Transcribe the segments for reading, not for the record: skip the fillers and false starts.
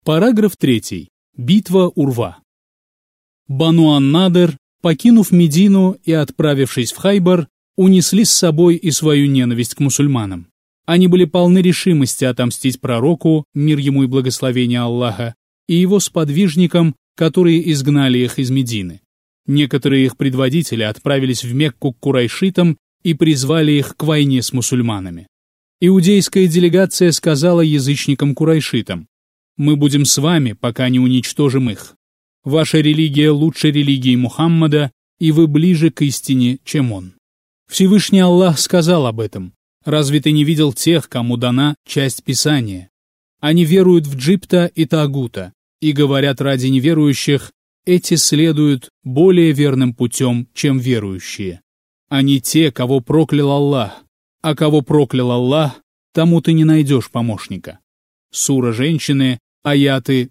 Параграф 3. Битва Урва. Бану ан-Надр, покинув Медину и отправившись в Хайбар, унесли с собой и свою ненависть к мусульманам. Они были полны решимости отомстить пророку, мир ему и благословение Аллаха, и его сподвижникам, которые изгнали их из Медины. Некоторые их предводители отправились в Мекку к курайшитам и призвали их к войне с мусульманами. Иудейская делегация сказала язычникам-курайшитам: «Мы будем с вами, пока не уничтожим их. Ваша религия лучше религии Мухаммада, и вы ближе к истине, чем он». Всевышний Аллах сказал об этом: «Разве ты не видел тех, кому дана часть Писания? Они веруют в Джибта и Тагута, и говорят ради неверующих: эти следуют более верным путем, чем верующие. Они те, кого проклял Аллах, а кого проклял Аллах, тому ты не найдешь помощника». Сура «Женщины», аяты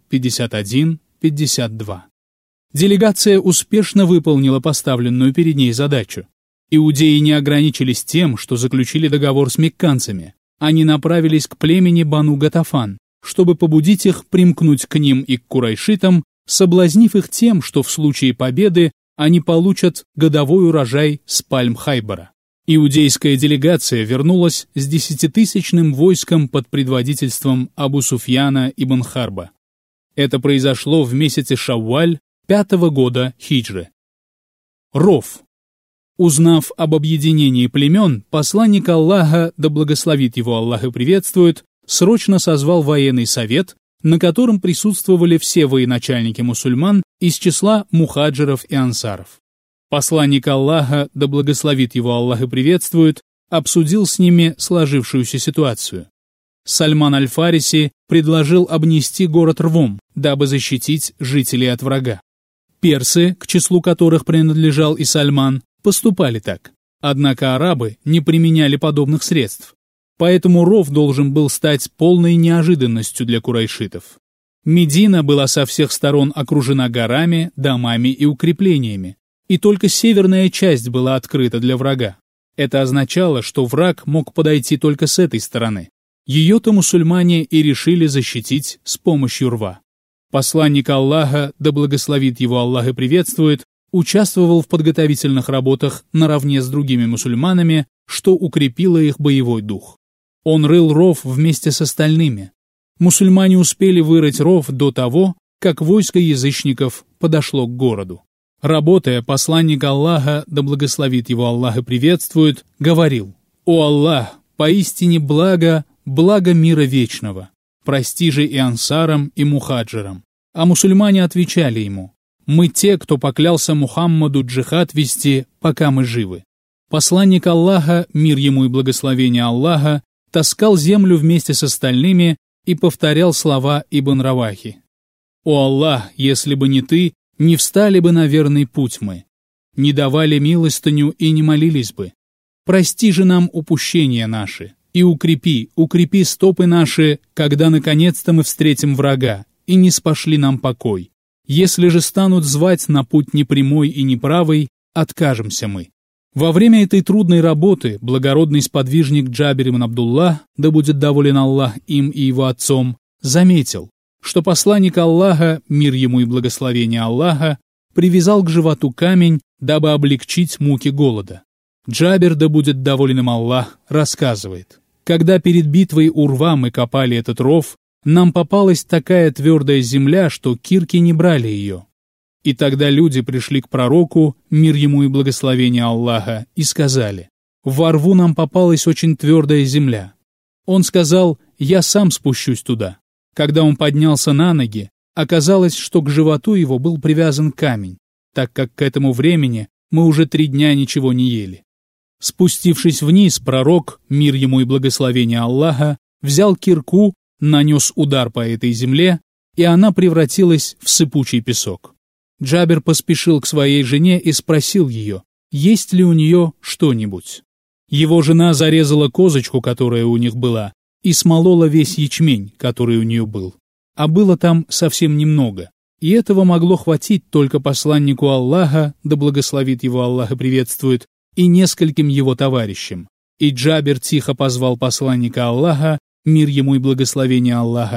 51-52. Делегация успешно выполнила поставленную перед ней задачу. Иудеи не ограничились тем, что заключили договор с мекканцами. Они направились к племени Бану Гатафан, чтобы побудить их примкнуть к ним и к курайшитам, соблазнив их тем, что в случае победы они получат годовой урожай с пальм Хайбара. Иудейская делегация вернулась с 10-тысячным войском под предводительством Абу Суфьяна ибн Харба. Это произошло в месяце Шавваль 5-го года хиджры. Ров. Узнав об объединении племен, посланник Аллаха, да благословит его Аллах и приветствует, срочно созвал военный совет, на котором присутствовали все военачальники мусульман из числа мухаджиров и ансаров. Посланник Аллаха, да благословит его Аллах и приветствует, обсудил с ними сложившуюся ситуацию. Сальман аль-Фариси предложил обнести город рвом, дабы защитить жителей от врага. Персы, к числу которых принадлежал и Сальман, поступали так. Однако арабы не применяли подобных средств. Поэтому ров должен был стать полной неожиданностью для курайшитов. Медина была со всех сторон окружена горами, домами и укреплениями, и только северная часть была открыта для врага. Это означало, что враг мог подойти только с этой стороны. Ее-то мусульмане и решили защитить с помощью рва. Посланник Аллаха, да благословит его Аллах и приветствует, участвовал в подготовительных работах наравне с другими мусульманами, что укрепило их боевой дух. Он рыл ров вместе с остальными. Мусульмане успели вырыть ров до того, как войско язычников подошло к городу. Работая, посланник Аллаха, да благословит его Аллах и приветствует, говорил: «О Аллах, поистине благо мира вечного, прости же и ансарам, и мухаджирам». А мусульмане отвечали ему: «Мы те, кто поклялся Мухаммаду джихад вести, пока мы живы». Посланник Аллаха, мир ему и благословение Аллаха, таскал землю вместе с остальными и повторял слова Ибн Равахи: «О Аллах, если бы не ты, не встали бы на верный путь мы, не давали милостыню и не молились бы. Прости же нам упущения наши, и укрепи стопы наши, когда наконец-то мы встретим врага, и не спошли нам покой. Если же станут звать на путь непрямой и неправый, откажемся мы». Во время этой трудной работы благородный сподвижник Джабир ибн Абдуллах, да будет доволен Аллах им и его отцом, заметил, что посланник Аллаха, мир ему и благословение Аллаха, привязал к животу камень, дабы облегчить муки голода. Джабир, да будет доволен им Аллах, рассказывает: «Когда перед битвой у рва мы копали этот ров, нам попалась такая твердая земля, что кирки не брали ее. И тогда люди пришли к пророку, мир ему и благословение Аллаха, и сказали: во рву нам попалась очень твердая земля. Он сказал: я сам спущусь туда. Когда он поднялся на ноги, оказалось, что к животу его был привязан камень, так как к этому времени мы уже 3 дня ничего не ели. Спустившись вниз, пророк, мир ему и благословение Аллаха, взял кирку, нанес удар по этой земле, и она превратилась в сыпучий песок. Джабир поспешил к своей жене и спросил ее, есть ли у нее что-нибудь. Его жена зарезала козочку, которая у них была, и смолола весь ячмень, который у нее был. А было там совсем немного, и этого могло хватить только посланнику Аллаха, да благословит его Аллах и приветствует, и нескольким его товарищам. И Джабир тихо позвал посланника Аллаха, мир ему и благословение Аллаха,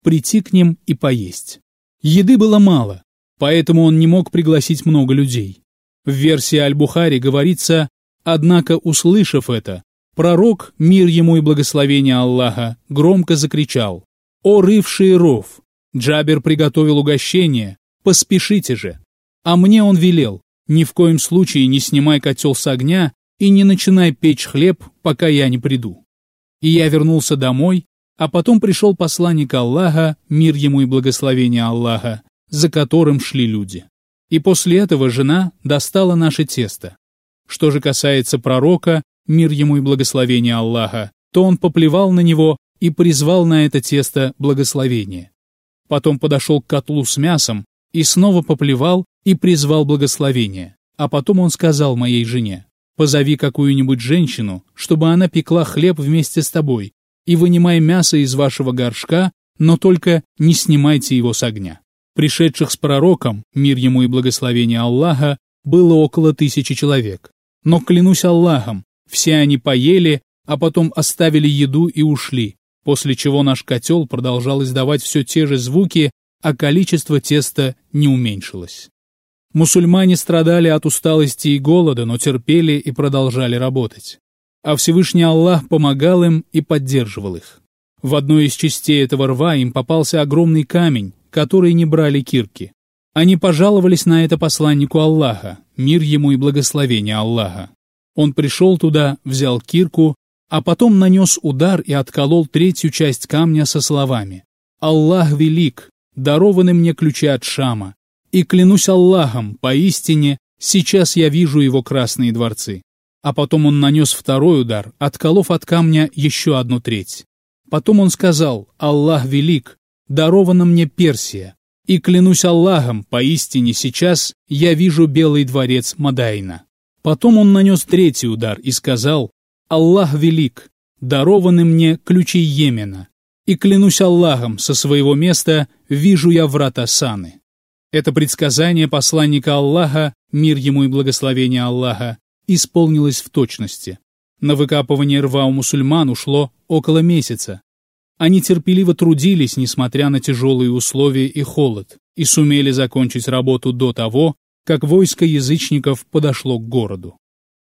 прийти к ним и поесть. Еды было мало, поэтому он не мог пригласить много людей. В версии Аль-Бухари говорится: «Однако, услышав это, пророк, мир ему и благословение Аллаха, громко закричал: «О рывшие ров! Джабер приготовил угощение, поспешите же!» А мне он велел: «Ни в коем случае не снимай котел с огня и не начинай печь хлеб, пока я не приду». И я вернулся домой, а потом пришел посланник Аллаха, мир ему и благословение Аллаха, за которым шли люди. И после этого жена достала наше тесто. Что же касается пророка, мир ему и благословение Аллаха, то он поплевал на него и призвал на это тесто благословение. Потом подошел к котлу с мясом и снова поплевал и призвал благословение. А потом он сказал моей жене: «Позови какую-нибудь женщину, чтобы она пекла хлеб вместе с тобой, и вынимай мясо из вашего горшка, но только не снимайте его с огня». Пришедших с пророком, мир ему и благословение Аллаха, было около 1000 человек. Но, клянусь Аллахом, все они поели, а потом оставили еду и ушли, после чего наш котел продолжал издавать все те же звуки, а количество теста не уменьшилось. Мусульмане страдали от усталости и голода, но терпели и продолжали работать. А Всевышний Аллах помогал им и поддерживал их. В одной из частей этого рва им попался огромный камень, который не брали кирки. Они пожаловались на это посланнику Аллаха, мир ему и благословение Аллаха. Он пришел туда, взял кирку, а потом нанес удар и отколол 1/3 часть камня со словами: «Аллах велик, дарованы мне ключи от Шама, и клянусь Аллахом, поистине, сейчас я вижу его красные дворцы». А потом он нанес второй удар, отколов от камня еще 1/3. Потом он сказал: «Аллах велик, дарована мне Персия, и клянусь Аллахом, поистине сейчас я вижу белый дворец Мадайна». Потом он нанес 3-й удар и сказал: «Аллах велик, дарованы мне ключи Йемена, и клянусь Аллахом, со своего места вижу я врата Саны». Это предсказание посланника Аллаха, мир ему и благословение Аллаха, исполнилось в точности. На выкапывание рва у мусульман ушло около месяца. Они терпеливо трудились, несмотря на тяжелые условия и холод, и сумели закончить работу до того, как войско язычников подошло к городу.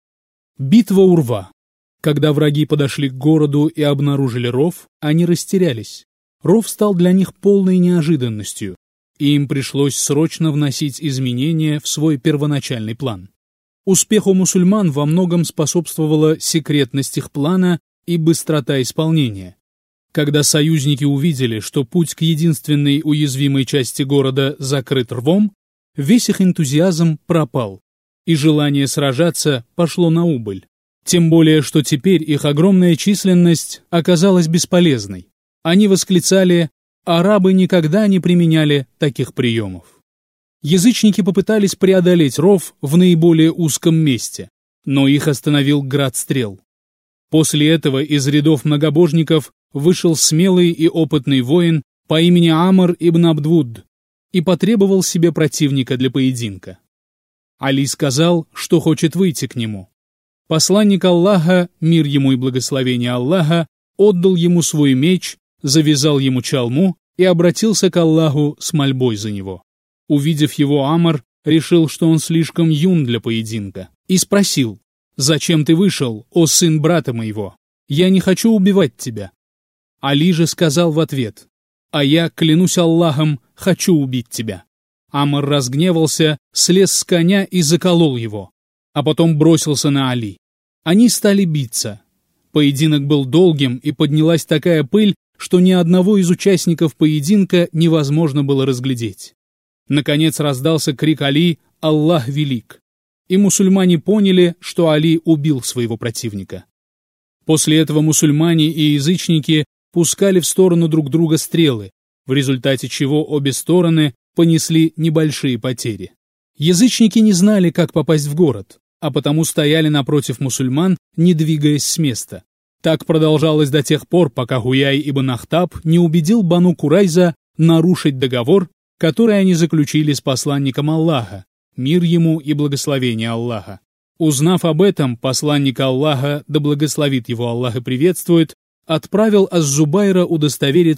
Битва у рва. Когда враги подошли к городу и обнаружили ров, они растерялись. Ров стал для них полной неожиданностью, и им пришлось срочно вносить изменения в свой первоначальный план. Успеху мусульман во многом способствовала секретность их плана и быстрота исполнения. Когда союзники увидели, что путь к единственной уязвимой части города закрыт рвом, весь их энтузиазм пропал, и желание сражаться пошло на убыль. Тем более, что теперь их огромная численность оказалась бесполезной. Они восклицали: «Арабы никогда не применяли таких приемов». Язычники попытались преодолеть ров в наиболее узком месте, но их остановил град стрел. После этого из рядов многобожников вышел смелый и опытный воин по имени Амр ибн Абдвуд и потребовал себе противника для поединка. Али сказал, что хочет выйти к нему. Посланник Аллаха, мир ему и благословение Аллаха, отдал ему свой меч, завязал ему чалму и обратился к Аллаху с мольбой за него. Увидев его, Амр решил, что он слишком юн для поединка, и спросил: «Зачем ты вышел, о сын брата моего? Я не хочу убивать тебя». Али же сказал в ответ: «А я, клянусь Аллахом, хочу убить тебя». Амр разгневался, слез с коня и заколол его, а потом бросился на Али. Они стали биться. Поединок был долгим, и поднялась такая пыль, что ни одного из участников поединка невозможно было разглядеть. Наконец раздался крик Али: «Аллах велик!» И мусульмане поняли, что Али убил своего противника. После этого мусульмане и язычники пускали в сторону друг друга стрелы, в результате чего обе стороны понесли небольшие потери. Язычники не знали, как попасть в город, а потому стояли напротив мусульман, не двигаясь с места. Так продолжалось до тех пор, пока Хуяй ибн Ахтаб не убедил Бану Курайза нарушить договор, который они заключили с посланником Аллаха, мир ему и благословение Аллаха. Узнав об этом, посланник Аллаха, да благословит его Аллах и приветствует, отправил Аз-Зубайра удостовериться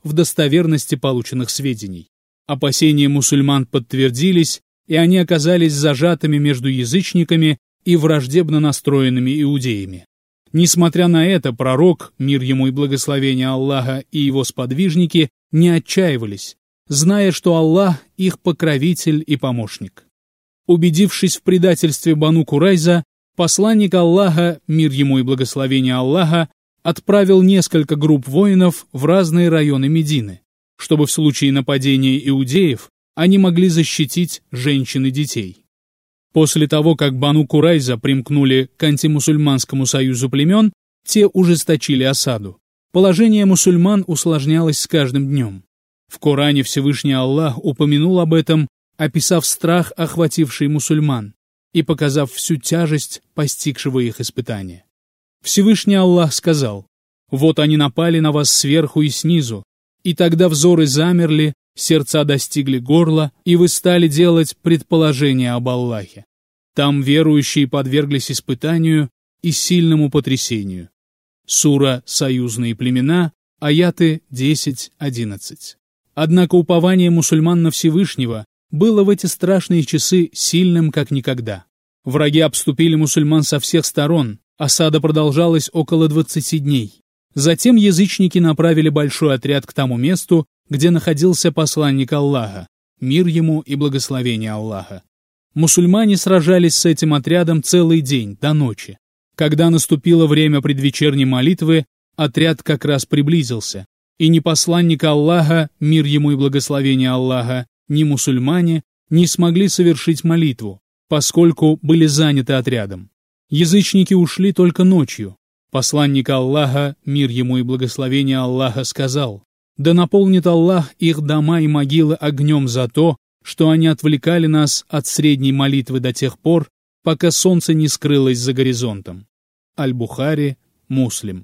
в достоверности полученных сведений. Опасения мусульман подтвердились, и они оказались зажатыми между язычниками и враждебно настроенными иудеями. Несмотря на это, пророк, мир ему и благословение Аллаха, и его сподвижники не отчаивались, зная, что Аллах их покровитель и помощник. Убедившись в предательстве Бану Курайза, посланник Аллаха, мир ему и благословение Аллаха, отправил несколько групп воинов в разные районы Медины, чтобы в случае нападения иудеев они могли защитить женщин и детей. После того, как Бану Курайза примкнули к антимусульманскому союзу племен, те ужесточили осаду. Положение мусульман усложнялось с каждым днем. В Коране Всевышний Аллах упомянул об этом, описав страх, охвативший мусульман, и показав всю тяжесть постигшего их испытания. Всевышний Аллах сказал: «Вот они напали на вас сверху и снизу, и тогда взоры замерли, сердца достигли горла, и вы стали делать предположения об Аллахе. Там верующие подверглись испытанию и сильному потрясению». Сура «Союзные племена», аяты 10-11. Однако упование мусульман на Всевышнего было в эти страшные часы сильным как никогда. Враги обступили мусульман со всех сторон, осада продолжалась около 20 дней. Затем язычники направили большой отряд к тому месту, где находился посланник Аллаха, мир ему и благословение Аллаха. Мусульмане сражались с этим отрядом целый день, до ночи. Когда наступило время предвечерней молитвы, отряд как раз приблизился, и ни посланник Аллаха, мир ему и благословение Аллаха, ни мусульмане не смогли совершить молитву, поскольку были заняты отрядом. Язычники ушли только ночью. Посланник Аллаха, мир ему и благословение Аллаха, сказал: «Да наполнит Аллах их дома и могилы огнем за то, что они отвлекали нас от средней молитвы до тех пор, пока солнце не скрылось за горизонтом». Аль-Бухари, Муслим.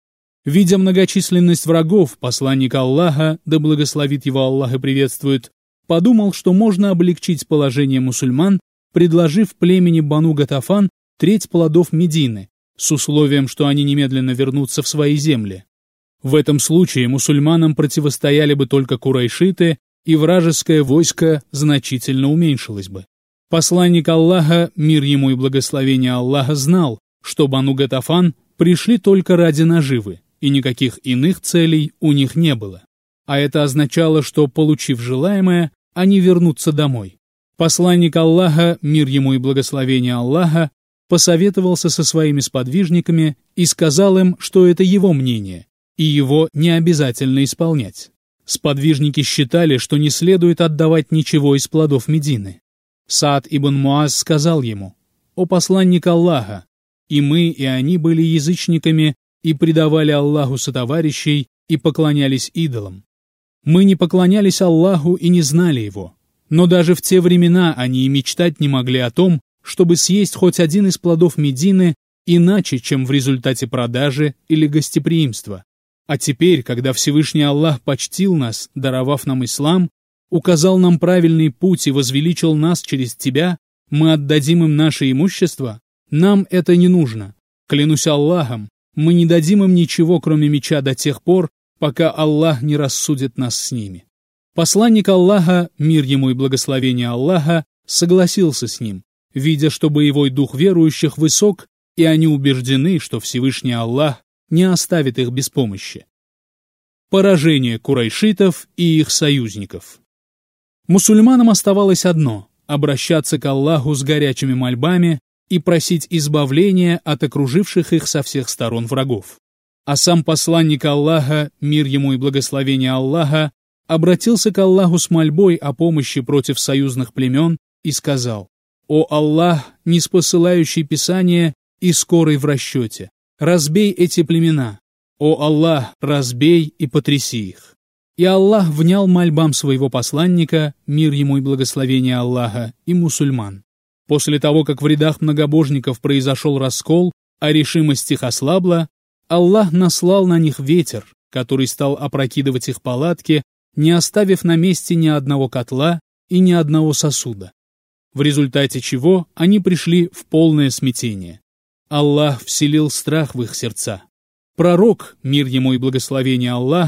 Видя многочисленность врагов, посланник Аллаха, да благословит его Аллах и приветствует, подумал, что можно облегчить положение мусульман, предложив племени Бану Гатафан треть плодов Медины, с условием, что они немедленно вернутся в свои земли. В этом случае мусульманам противостояли бы только курайшиты, и вражеское войско значительно уменьшилось бы. Посланник Аллаха, мир ему и благословение Аллаха, знал, что Бану Гатафан пришли только ради наживы, и никаких иных целей у них не было. А это означало, что, получив желаемое, они вернутся домой. Посланник Аллаха, мир ему и благословение Аллаха, посоветовался со своими сподвижниками и сказал им, что это его мнение, и его не обязательно исполнять. Сподвижники считали, что не следует отдавать ничего из плодов Медины. Саад ибн Муаз сказал ему: «О посланник Аллаха, и мы, и они были язычниками и предавали Аллаху сотоварищей и поклонялись идолам. Мы не поклонялись Аллаху и не знали его, но даже в те времена они и мечтать не могли о том, чтобы съесть хоть один из плодов Медины иначе, чем в результате продажи или гостеприимства. А теперь, когда Всевышний Аллах почтил нас, даровав нам ислам, указал нам правильный путь и возвеличил нас через тебя, мы отдадим им наше имущество? Нам это не нужно. Клянусь Аллахом, мы не дадим им ничего, кроме меча, до тех пор, пока Аллах не рассудит нас с ними». Посланник Аллаха, мир ему и благословение Аллаха, согласился с ним, видя, что боевой дух верующих высок, и они убеждены, что Всевышний Аллах не оставит их без помощи. Поражение курайшитов и их союзников. Мусульманам оставалось одно – обращаться к Аллаху с горячими мольбами и просить избавления от окруживших их со всех сторон врагов. А сам посланник Аллаха, мир ему и благословение Аллаха, обратился к Аллаху с мольбой о помощи против союзных племен и сказал: «О Аллах, ниспосылающий Писание и скорый в расчете, разбей эти племена. О Аллах, разбей и потряси их». И Аллах внял мольбам своего посланника, мир ему и благословение Аллаха, и мусульман. После того, как в рядах многобожников произошел раскол, а решимость их ослабла, Аллах наслал на них ветер, который стал опрокидывать их палатки, не оставив на месте ни одного котла и ни одного сосуда. В результате чего они пришли в полное смятение. Аллах вселил страх в их сердца. Пророк, мир ему и благословение Аллаха,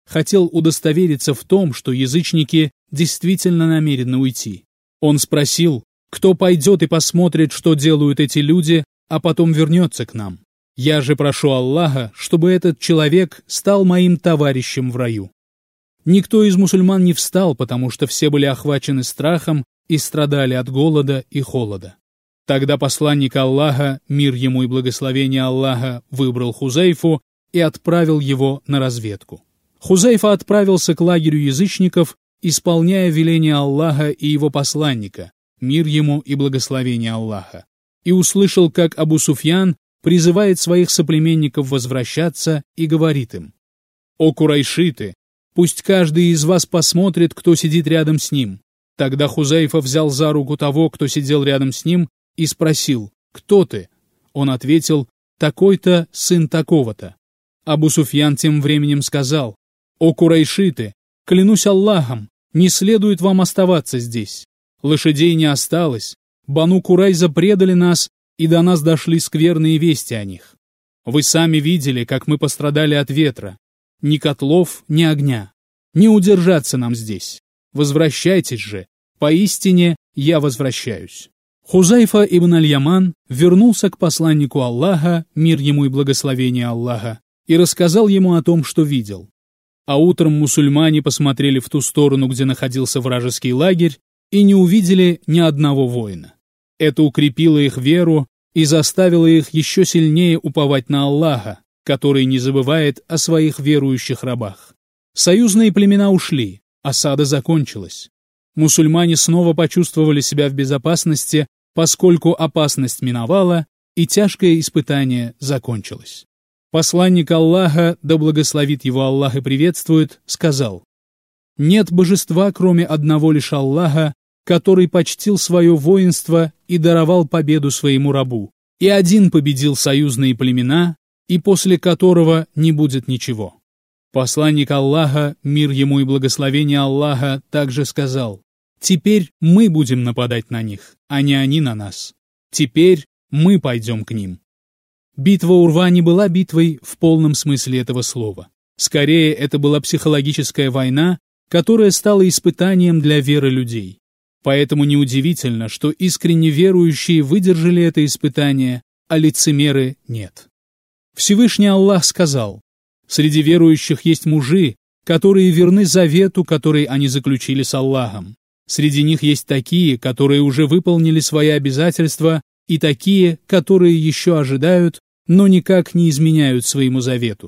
хотел удостовериться в том, что язычники действительно намерены уйти. Он спросил, кто пойдет и посмотрит, что делают эти люди, а потом вернется к нам. Я же прошу Аллаха, чтобы этот человек стал моим товарищем в раю. Никто из мусульман не встал, потому что все были охвачены страхом и страдали от голода и холода. Тогда посланник Аллаха, мир ему и благословение Аллаха, выбрал Хузайфу и отправил его на разведку. Хузайфа отправился к лагерю язычников, исполняя веление Аллаха и его посланника, мир ему и благословение Аллаха, и услышал, как Абу Суфьян призывает своих соплеменников возвращаться и говорит им: «О курайшиты, пусть каждый из вас посмотрит, кто сидит рядом с ним». Тогда Хузайфа взял за руку того, кто сидел рядом с ним, и спросил: «Кто ты?» Он ответил: «Такой-то сын такого-то». Абу Суфьян тем временем сказал: «О курайшиты, клянусь Аллахом, не следует вам оставаться здесь. Лошадей не осталось, Бану Курайза предали нас, и до нас дошли скверные вести о них. Вы сами видели, как мы пострадали от ветра. Ни котлов, ни огня. Не удержаться нам здесь. Возвращайтесь же. Поистине я возвращаюсь». Хузайфа ибн аль-Яман вернулся к посланнику Аллаха, мир ему и благословение Аллаха, и рассказал ему о том, что видел. А утром мусульмане посмотрели в ту сторону, где находился вражеский лагерь, и не увидели ни одного воина. Это укрепило их веру и заставило их еще сильнее уповать на Аллаха, который не забывает о своих верующих рабах. Союзные племена ушли, осада закончилась. Мусульмане снова почувствовали себя в безопасности, поскольку опасность миновала и тяжкое испытание закончилось. Посланник Аллаха, да благословит его Аллах и приветствует, сказал: «Нет божества, кроме одного лишь Аллаха, который почтил свое воинство и даровал победу своему рабу, и один победил союзные племена, и после которого не будет ничего». Посланник Аллаха, мир ему и благословение Аллаха, также сказал: «Теперь мы будем нападать на них, а не они на нас. Теперь мы пойдем к ним». Битва Урва не была битвой в полном смысле этого слова. Скорее, это была психологическая война, которая стала испытанием для веры людей. Поэтому неудивительно, что искренне верующие выдержали это испытание, а лицемеры нет. Всевышний Аллах сказал: «Среди верующих есть мужи, которые верны завету, который они заключили с Аллахом. Среди них есть такие, которые уже выполнили свои обязательства, и такие, которые еще ожидают, но никак не изменяют своему завету.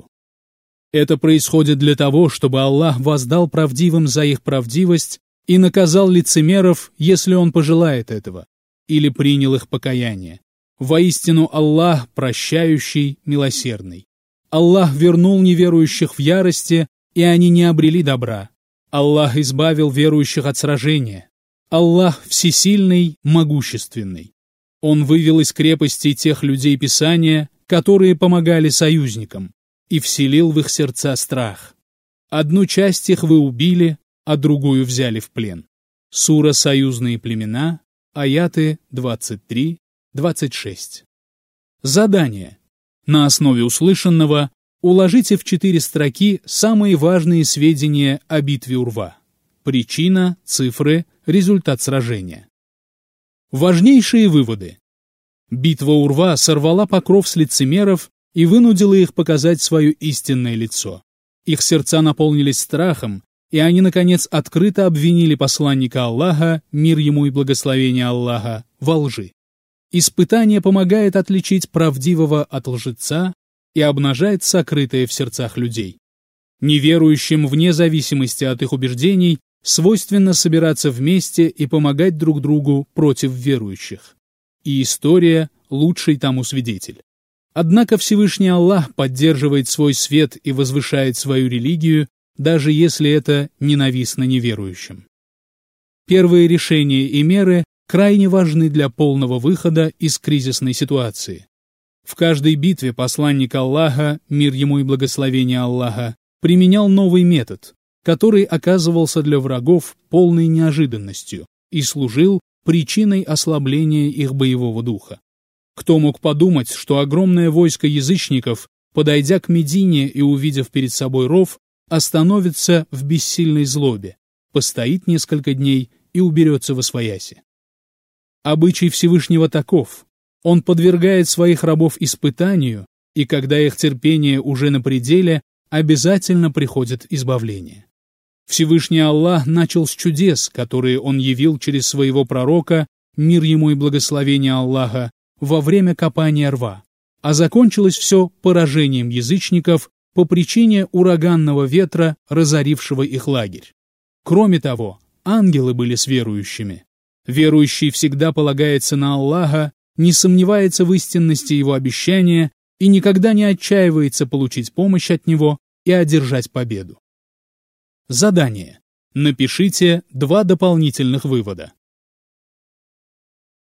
Это происходит для того, чтобы Аллах воздал правдивым за их правдивость и наказал лицемеров, если Он пожелает этого, или принял их покаяние. Воистину Аллах прощающий, милосердный. Аллах вернул неверующих в ярости, и они не обрели добра. Аллах избавил верующих от сражения. Аллах всесильный, могущественный. Он вывел из крепостей тех людей Писания, которые помогали союзникам, и вселил в их сердца страх. Одну часть их вы убили, а другую взяли в плен. Сура «Союзные племена», аяты 23-26. Задание. На основе услышанного уложите в 4 строки самые важные сведения о битве Урва. Причина, цифры, результат сражения. Важнейшие выводы. Битва Урва сорвала покров с лицемеров и вынудила их показать свое истинное лицо. Их сердца наполнились страхом, и они, наконец, открыто обвинили посланника Аллаха, мир ему и благословение Аллаха, во лжи. Испытание помогает отличить правдивого от лжеца и обнажает сокрытое в сердцах людей. Неверующим, вне зависимости от их убеждений, свойственно собираться вместе и помогать друг другу против верующих. И история – лучший тому свидетель. Однако Всевышний Аллах поддерживает свой свет и возвышает свою религию, даже если это ненавистно неверующим. Первые решения и меры крайне важны для полного выхода из кризисной ситуации. В каждой битве посланник Аллаха, мир ему и благословение Аллаха, применял новый метод, который оказывался для врагов полной неожиданностью и служил причиной ослабления их боевого духа. Кто мог подумать, что огромное войско язычников, подойдя к Медине и увидев перед собой ров, остановится в бессильной злобе, постоит несколько дней и уберется восвояси. Обычай Всевышнего таков: он подвергает своих рабов испытанию, и когда их терпение уже на пределе, обязательно приходит избавление. Всевышний Аллах начал с чудес, которые он явил через своего пророка, мир ему и благословение Аллаха, во время копания рва, а закончилось все поражением язычников по причине ураганного ветра, разорившего их лагерь. Кроме того, ангелы были с верующими. Верующий всегда полагается на Аллаха, не сомневается в истинности его обещания и никогда не отчаивается получить помощь от него и одержать победу. Задание. Напишите 2 дополнительных вывода.